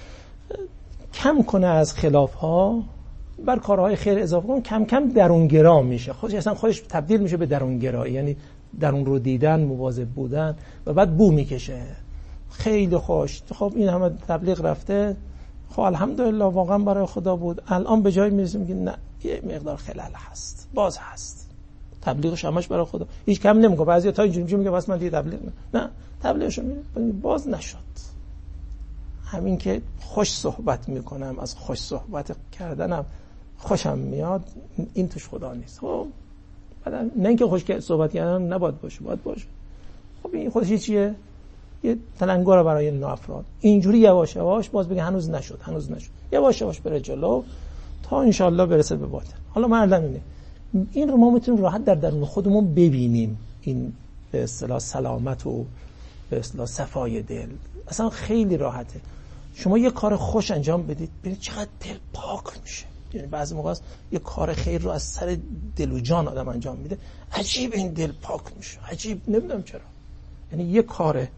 کم کنه از خلاف‌ها، بر کارهای خیر اضافه کنه، کم کم درونگرا میشه، خودش اصلا خودش تبدیل میشه به درونگرایی، یعنی درون رو دیدن، مواظب بودن و بعد بو میکشه. خیلی خوش. خب این همه تبلیغ رفته، خب الحمدلله واقعا برای خدا بود. الان به جای میرسیم که نه یه مقدار خلل هست، باز هست. تبلیغش همش برای خدا، هیچ کم نمیکنه. بعضیا تا اینجوری میگه واسه من دیگه تبلیغ نه، نه تبلیغشو میره باز نشد. همین که خوش صحبت میکنم، از خوش صحبت کردنم خوشم میاد، این توش خدا نیست. خب بعدم نه اینکه خوش صحبت کردن نباید باشه، باید باشه. خب این خودش چیه؟ یه تلنگر برای این افراد. اینجوری یواش یواش باز بگه هنوز نشد، هنوز نشد. یواش یواش بره جلو تا انشالله برسه به باطن. حالا مردم اینه، این رو ما میتونیم راحت در درون خودمون ببینیم. این به اصطلاح سلامت و به اصطلاح صفای دل اصلا خیلی راحته. شما یه کار خوش انجام بدید ببینید چقدر دل پاک میشه. یعنی بعضی موقع است یه کار خیر رو از سر دل و جان آدم انجام میده، عجیب این دل پاک میشه، عجیب، نمیدونم چرا. یعنی یه کار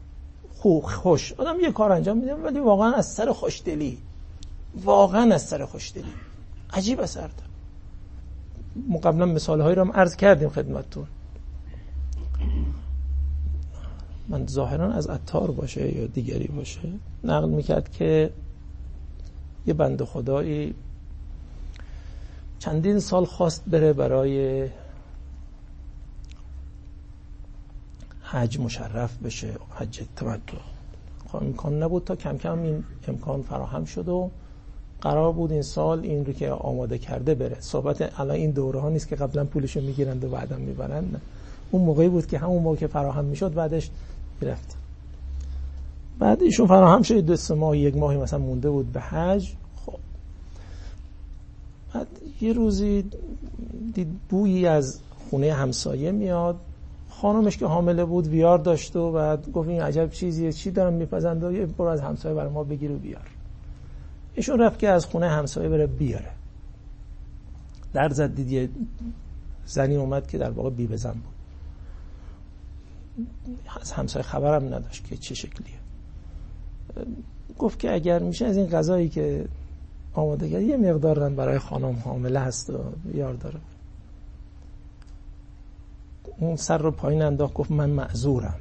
خوش آدم یه کار انجام میده ولی واقعا از سر خوشدلی، واقعا از سر خوشدلی عجیب اثر داره. ما قبلا مثال هایی رو هم عرض کردیم خدمتتون. من ظاهرا از عطار باشه یا دیگری باشه نقل میکرد که یه بنده خدایی چندین سال خواست بره برای حج مشرف بشه، حج تمتع. خب امکان نبود تا کم کم این امکان فراهم شد و قرار بود این سال این رو که آماده کرده بره. صحبت الان این دوره ها نیست که قبلا پولشو میگیرند و بعدم میبرند، اون موقعی بود که همون موقع که فراهم میشد بعدش گرفت. بعد ایشون فراهم شد دو سه ماه یک ماهی مثلا مونده بود به حج. خب بعد یه روزی دید بویی از خونه همسایه میاد. خانمش که حامله بود ویار داشت و بعد گفت این عجب چیزیه، چی دارن میپزند و یه برو از همسایه برای ما بگیر و بیار. ایشون رفت که از خونه همسایه بره بیاره. در زد دید یه زنی اومد که در واقع بی بزن بود. از همسایه خبرم نداشت که چه شکلیه. گفت که اگر میشه از این غذایی که آماده کرد یه مقدار برای خانم حامله هست و بیار داره. اون سر رو پایین انداخت گفت من معذورم.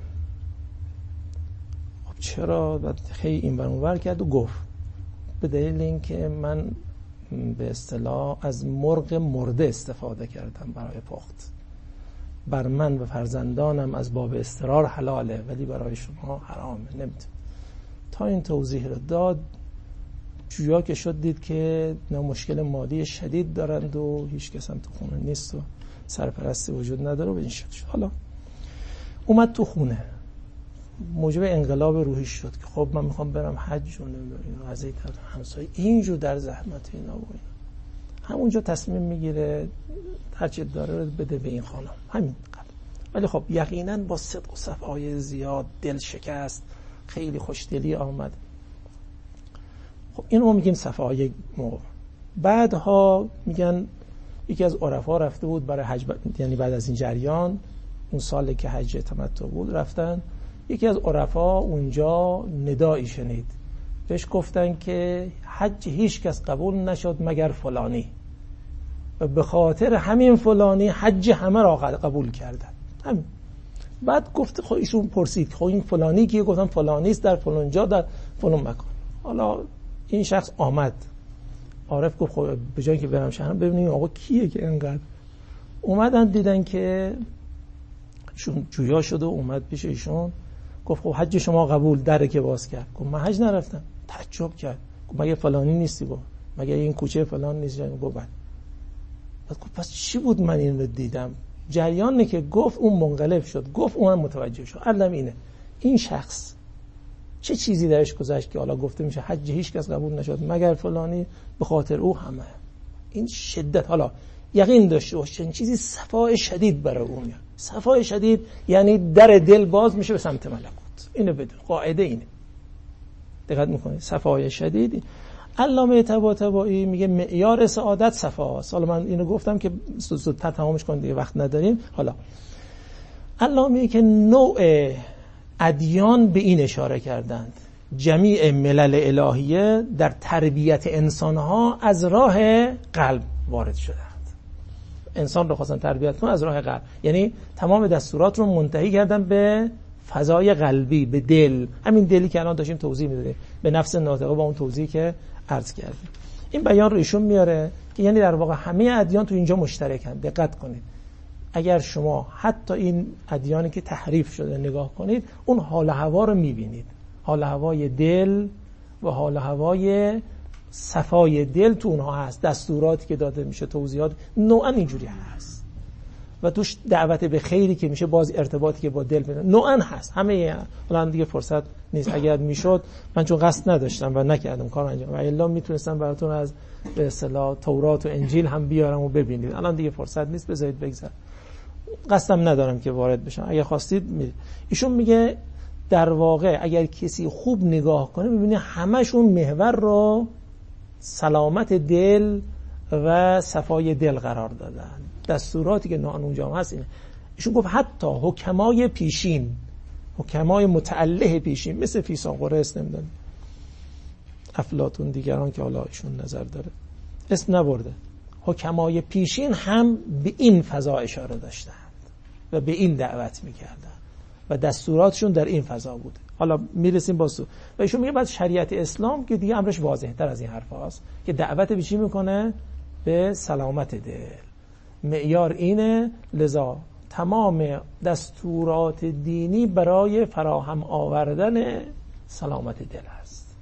خب چرا؟ بعد خیلی این ور اون ور کرد و گفت به دلیل اینکه من به اصطلاح از مرغ مرده استفاده کردم برای پخت. بر من و فرزندانم از باب اضطرار حلاله ولی برای شما حرامه. نمیتونید. تا این توضیح رو داد، جویا که شد دید که نه مشکل مالی شدید دارند و هیچ کس هم تو خونه نیست و سرپرستی وجود نداره و به این شکل شد. حالا اومد تو خونه، موجب انقلاب روحی شد که خب من میخوام برم حج و اینو از این طرف همسایه اینجور در زحمت اینا و اینا. همونجا تصمیم میگیره هر چی داره رو بده به این خانم، همین قدر. ولی خب یقینا با صدق و صفای زیاد دل شکست، خیلی خوشدلی آمد. خب اینو ما میگیم صفای موقع. بعدها میگن یکی از عرفا رفته بود برای حج ب... یعنی بعد از این جریان، اون سالی که حج تمتع بود رفتن، یکی از عرفا اونجا ندایی شنید، بهش گفتن که حج هیچ کس قبول نشد مگر فلانی و به خاطر همین فلانی حج همه را قبول کردن. همین. بعد گفت خب ایشون پرسید خب این فلانی کیه؟ گفتن فلانی است در فلان جا در فلان مکان. حالا این شخص آمد، عارف گفت خب به جای که برم شهرم ببینیم آقا کیه که اینقدر. اومدن دیدن که ایشون جویا شده و اومد پیش ایشون، گفت خب حج شما قبول، دره که باز کرد. گفت من حج نرفتم. تعجب کرد، گفت مگه فلانی نیستی؟ گفت مگه این کوچه فلان نیست؟ گفت بعد گفت پس چی بود من این رو دیدم؟ جریانی که گفت اون منقلب شد، گفت اون متوجه شد. علم اینه این شخص چه چیزی درش گذشت که حالا گفته میشه حج هیچ کس قبول نشد مگر فلانی، به خاطر او همه. این شدت حالا یقین داشته باشه این چیزی صفای شدید برای اون میاد. صفای شدید یعنی در دل باز میشه به سمت ملکوت. اینو بدون قاعده اینه. دقت میکنید صفای شدید. علامه طباطبایی میگه معیار سعادت صفاست. حالا من اینو گفتم که زودتر تمامش کنم دیگه وقت نداریم. حالا علامه میگه که نوع ادیان به این اشاره کردند، جمیع ملل الهیه در تربیت انسانها از راه قلب وارد شدند. انسان رو خواستن تربیت کنن از راه قلب، یعنی تمام دستورات رو منتهی کردن به فضای قلبی، به دل. همین دلی که الان داشتیم توضیح میدادیم، به نفس ناطقه با اون توضیحی که عرض کردیم. این بیان رو ایشون میاره که یعنی در واقع همه ادیان تو اینجا مشترکن. دقت کنید، اگر شما حتی این ادیانی که تحریف شده نگاه کنید، اون حال و هوا رو میبینید، حال و هوای دل و حال و هوای صفای دل تو اونها هست. دستوراتی که داده میشه، توضیحات نوعا اینجوری هست و توش دعوت به خیری که میشه، باز ارتباطی که با دل بده نوعا هست. همه الان دیگه فرصت نیست. اگر میشد من چون قصد نداشتم و نکردم کار انجام، و الا میتونستم براتون از به اصطلاح تورات و انجیل هم بیارم و ببینید. الان دیگه فرصت نیست، بذارید بگذره. قصدم ندارم که وارد بشم. اگر خواستید میرید. ایشون میگه در واقع اگر کسی خوب نگاه کنه میبینه همشون محور رو سلامت دل و صفای دل قرار دادن. دستوراتی که نوعا اونجا هست اینه. ایشون گفت حتی حکمای پیشین، حکمای متعله پیشین مثل فیثاغورس، نمیدونم افلاطون، دیگران که حالا ایشون نظر داره اسم نبرده، حکمای پیشین هم به این فضا اشاره داشتند و به این دعوت میکردن و دستوراتشون در این فضا بود. حالا میرسیم با سو و ایشون میگه بعد شریعت اسلام که دیگه امرش واضح تر از این حرف هاست که دعوت به چی میکنه؟ به سلامت دل. معیار اینه، لذا تمام دستورات دینی برای فراهم آوردن سلامت دل است.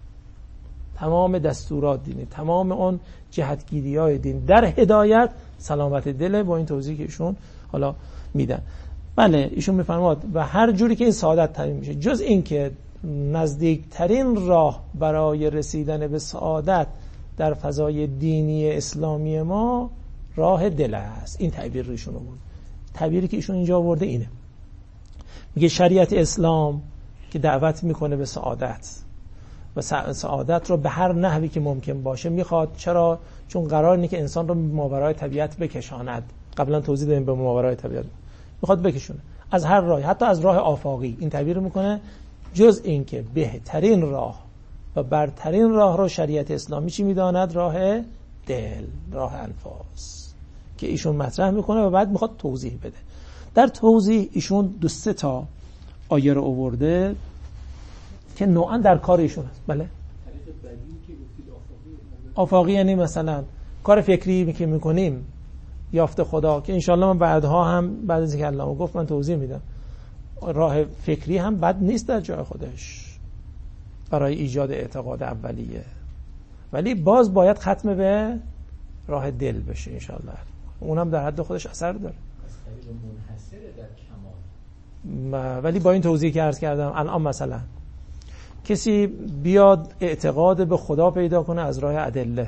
تمام دستورات دینی، تمام اون جهتگیری های دین در هدایت سلامت دل، با این توضیح که ایشون حالا میدن. بله ایشون میفرماد و هر جوری که این سعادت تعیین میشه، جز این که نزدیکترین راه برای رسیدن به سعادت در فضای دینی اسلامی ما راه دل است. این تعبیر رو ایشون آورد. تعبیری که ایشون اینجا آورده اینه، میگه شریعت اسلام که دعوت میکنه به سعادت و سعادت رو به هر نحوی که ممکن باشه میخواد. چرا؟ چون قرار اینه که انسان رو ماورای طبیعت بکشاند. قبلا توضیح دادیم به ماورای طبیعت میخواد بکشونه از هر راهی، حتی از راه آفاقی. این تعبیر میکنه جز این که بهترین راه و برترین راه رو شریعت اسلامی چی میداند؟ راه دل، راه انفاس، که ایشون مطرح میکنه و بعد میخواد توضیح بده. در توضیح ایشون دو سه تا آیه رو آورده که نوعا در کار ایشون است. بله آفاقی یعنی مثلا کار فکری که میکنیم یافت خدا، که انشالله من بعدها هم بعد از اینکه علامه گفت من توضیح میدم، راه فکری هم بد نیست در جای خودش برای ایجاد اعتقاد اولیه، ولی باز باید ختم به راه دل بشه انشالله، اونم در حد خودش اثر داره منحصره در کمال. ولی با این توضیح که عرض کردم الان مثلا کسی بیاد اعتقاد به خدا پیدا کنه از راه ادله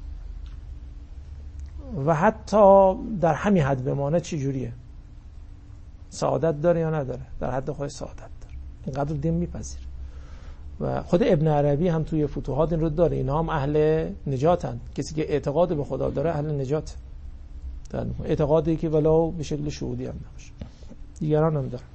و حتی در همین حد بمانه، چی جوریه؟ سعادت داره یا نداره؟ در حد خودش سعادت داره، اینقدر دین میپذیره. و خود ابن عربی هم توی فتوحات این رو داره، اینا هم اهل نجاتن، کسی که اعتقاد به خدا داره اهل نجات، اعتقادی که ولو به شکل شهودی هم نباشه، دیگران هم داره.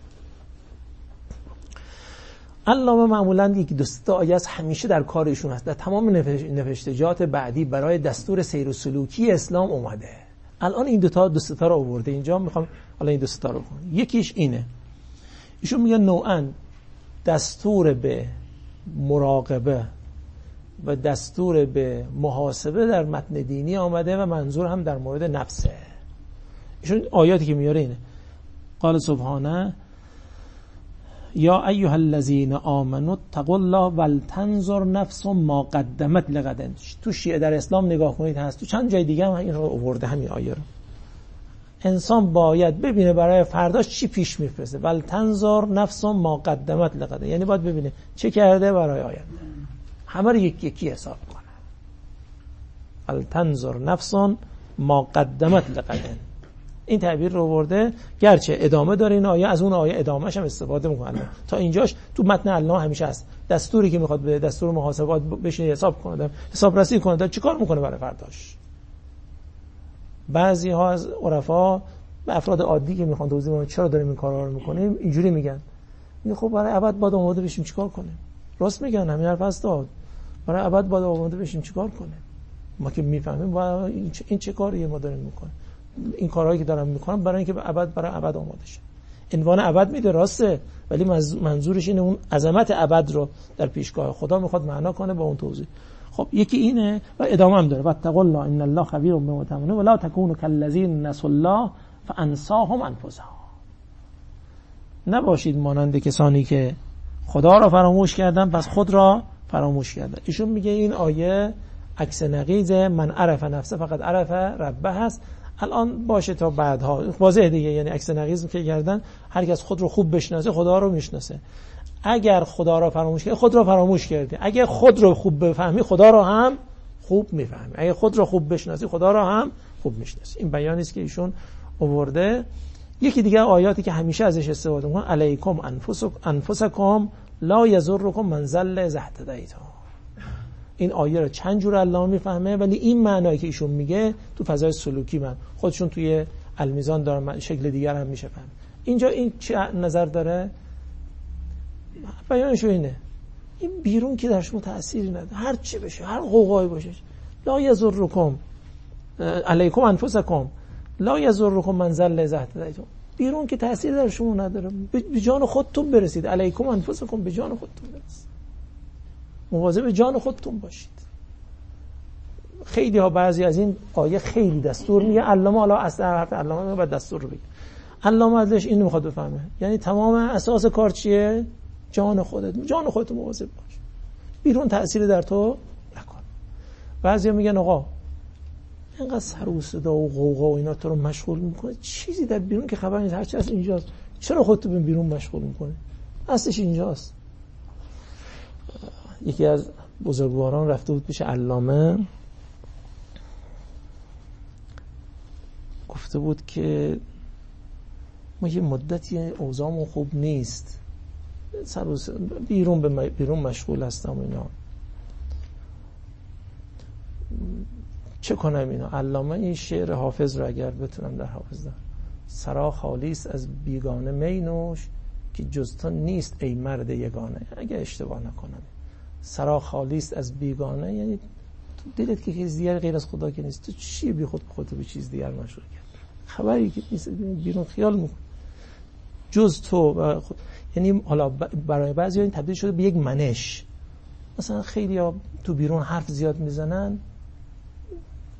علامه معمولا یک دو تا آیه است همیشه در کارشون هست، در تمام نوشتجات بعدی برای دستور سیر و سلوکی اسلام اومده. الان این دو تا دو تا رو آورده اینجا، میخوام حالا این دو تا رو کنم. یکیش اینه، ایشون میگه نوعاً دستور به مراقبه و دستور به محاسبه در متن دینی آمده و منظور هم در مورد نفسه. ایشون آیاتی که میاره اینه، قال سبحانه یا ایها الذین آمنوا اتقوا الله ولتنظر نفس ما قدمت لغد. تو شیعه در اسلام نگاه کنید هست، تو چند جای دیگه هم این رو آورده همین آیه رو. انسان باید ببینه برای فرداش چی پیش میفرسته، ولتنظر نفس ما قدمت لغد، یعنی باید ببینه چه کرده برای آینده، همه رو یکی یکی حساب کنه. ولتنظر نفس ما قدمت لغد، این تعبیر رو آورده، گرچه ادامه داره این آیه، از اون آیه ادامهش هم استفاده میکنه. تا اینجاش تو متن علامه همیشه هست، دستوری که میخواد به دستور محاسبات بشه حساب کنه، حساب رسی کنه، چیکار میکنه برای فرداش. بعضی ها از عرفا به افراد عادی که میخوان توضیح بدن چرا داریم این کارا رو میکنیم اینجوری میگن، میگه خب برای ابد باید آماده بشیم چیکار کنیم. راست میگن، همین حرف هست، برای ابد باید آماده بشیم چیکار کنیم. ما که میفهمیم این چه کاریه ما داریم میکنیم، این کارهایی که دارم میکنم برای اینکه ابد برای ابد آماده شه. عنوان ابد میده راسته، ولی منظورش اینه اون عظمت ابد رو در پیشگاه خدا میخواد معنا کنه با اون توضیح. خب یکی اینه و ادامه هم داره، واتقوا الله ان الله خبیر بما تعملون ولا تکونوا کالذین نسوا الله فانساهم انفسهم. نباشید مانند کسانی که خدا را فراموش کردن پس خود را فراموش کردن. ایشون میگه این آیه عکس نقیض من عرف نفسه فقط عرف ربه هست. الان باشه تا بعدها واضح دیگه، یعنی عکس نقیض که کردن هر کس خود رو خوب بشناسه خدا رو میشناسه. اگر خدا را فراموش کردی خود را فراموش کردی، اگر خود رو خوب بفهمی خدا را هم خوب میفهمی، اگر خود را خوب بشناسی خدا را هم خوب میشناسی. این بیانی است که ایشون آورده. یکی دیگه آیاتی که همیشه ازش استفاده میکنن، علیکم انفسکم لا یضرکم من ضل اذا اهتدیتم. این آیه رو چند جور علامه میفهمه، ولی این معنایی که ایشون میگه تو فضای سلوکی من خودشون توی المیزان دارن شکل دیگر هم میشه فهم. اینجا این چه نظر داره؟ بیانش اینه، این بیرون که در شما تأثیری نداره، هر چی بشه، هر قوقایی باشه، لا یضرکم علیکم انفسکم لا یضرکم من ضل اذا اهتدیتم. بیرون که تأثیر در شما نداره، به جان خودتون برسید. علیکم انفسکم، به جان خودتون برسید، مواظب جان خودتون باشید. خیلی ها بعضی از این آیه خیلی دستور میگه، علامه حالا اصلا حرف علامه میگه بعد دستور رو بگه. علامه ازش اینو میخواد بفهمه، یعنی تمام اساس کار چیه؟ جان خودت، جان خودت مواظب باش، بیرون تأثیر در تو نکن. بعضیا میگن آقا اینقدر سر و صدا و غوغا و اینا تو رو مشغول میکنه، چیزی در بیرون که خبر نیست، هر چی هست اینجاست، چرا خودت به بیرون مشغول میکنی؟ اصلش اینجاست. یکی از بزرگواران رفته بود پیش علامه، گفته بود که ما یه مدتی اوضاعمون خوب نیست، سر و بیرون به بیرون مشغول هستم اینا، چه کنم اینا؟ علامه این شعر حافظ رو اگر بتونم در حافظ دارم، سرا خالیست از بیگانه می نوش که جز تو نیست ای مرد یگانه. اگه اشتباه نکنم سرا خالیست از بیگانه، یعنی تو دلت که چیز دیگر غیر از خدا که نیست، تو چی بی خود خودت به چیز دیگر مشغول کرد؟ خبری که نیست، بیرون خیال میکن جز تو خود. یعنی حالا برای بعضی این تبدیل شده به یک منش. مثلا خیلی ها تو بیرون حرف زیاد میزنن،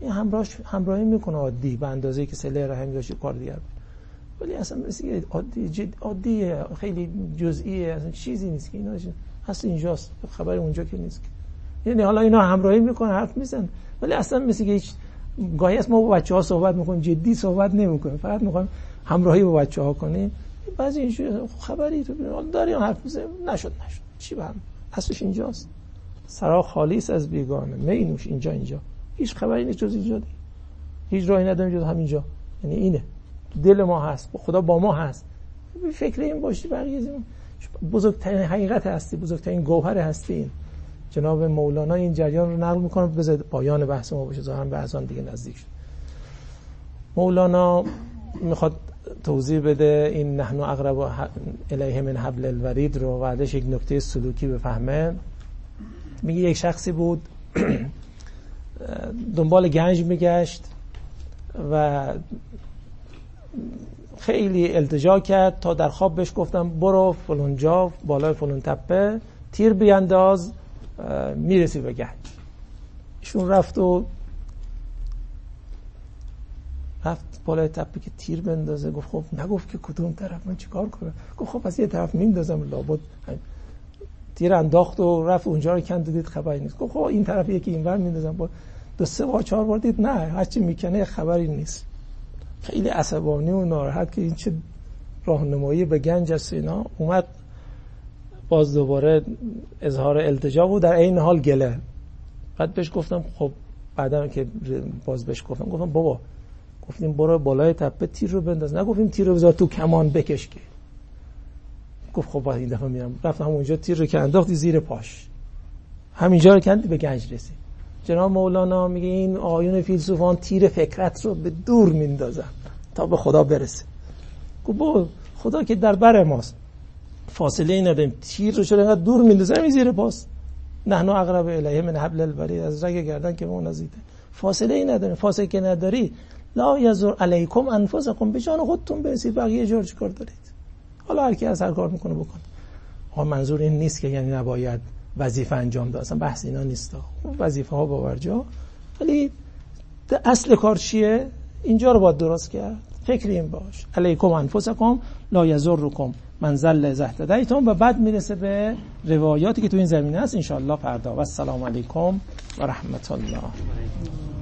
این همراهش همراهی میکنه عادی به اندازه‌ای که صله رحم داشته کار دیگر، ولی اصلا مثل عادی جد عادیه، خیلی جزئیه، اصلا چیزی نیست که اینا اصلا اینجاست، خبر اونجا که نیست. یعنی حالا اینا همراهی میکنن حرف میزنن، ولی اصلا مثل که هیچ گاهی است ما با بچه‌ها صحبت میکنیم جدی صحبت نمیکنیم، فقط میخوایم همراهی با بچه‌ها کنیم. بعضی اینجوری خبری تو داریم حرف میزنیم نشد نشد چی برام اصلش اینجاست، سرا خالی است از بیگانه، می نوش اینجا اینجا، هیچ خبری نیست جز اینجا، هیچ راهی نداریم جز همینجا. یعنی اینه دل ما هست، خدا با ما هست، فکر این باشی بقیه زمین. بزرگترین حقیقت هستی، بزرگترین گوهر هستی این. جناب مولانا این جریان رو نقل میکنه، بذار پایان بحث ما باشه، ظاهرا به اذان دیگه نزدیک شد. مولانا میخواد توضیح بده این نحن اقرب الیه من حبل الورید رو، بعدش یک نکته سلوکی بفهمه. میگه یک شخصی بود دنبال گنج میگشت و خیلی التجا کرد تا در خواب بهش گفتم برو فلان جا بالای فلان تپه تیر بیانداز میرسی به گنج. ایشون رفت و رفت بالای تپه که تیر بندازه. گفت خب نگفت که کدوم طرف، من چیکار کنم؟ گفت خب پس یه طرف میندازم لابد. تیر انداخت و رفت اونجا رو کند، دید خبری نیست. گفت خب این طرف یکی اینور میندازم. با دو سه بار چهار بار دید نه، هرچی میکنه خبری نیست. خیلی عصبانی و ناراحت که این چه راهنمایی به گنج است اینا. اومد باز دوباره اظهار التجا و در این حال گله. بعد بهش گفتم خب بعدم که باز بهش گفتم گفتم بابا گفتیم برو بالای تپه تیر رو بنداز، نگفتیم تیر رو بذار تو کمان بکش که. گفت خب بعد این دفعه میرم. رفتم اونجا تیر رو که انداختی زیر پاش، همینجا رو کندی به گنج رسید. جناب مولانا میگه این آیون فیلسوفان تیر فکرت رو به دور میندازن تا به خدا برسه. گفت بابا خدا که در بر ماست، فاصله ای نداریم، تیر رو چرا اینقدر دور میندازیم زیر پاست؟ نحن اقرب الیه من حبل الورید، از رگ گردن که ما نزدیکه. فاصله ای نداریم، فاصله که نداری لا یزر علیکم انفسکم، به جان خودتون برسید، بقیه جور چیکار دارید؟ حالا هر کی از هر کار میکنه بکنه. ها منظور این نیست که یعنی نباید وظیفه انجام داد، اصلا بحث اینا نیست. وظیفه ها باورجا، ولی اصل کار چیه؟ اینجا رو باید درست کرد. فکر این باش علیکم انفسکم لا یضرکم من ضل اذا اهتدیتم، و بعد میرسه به روایاتی که تو این زمینه هست ان شاء الله فردا. و السلام علیکم و رحمت الله.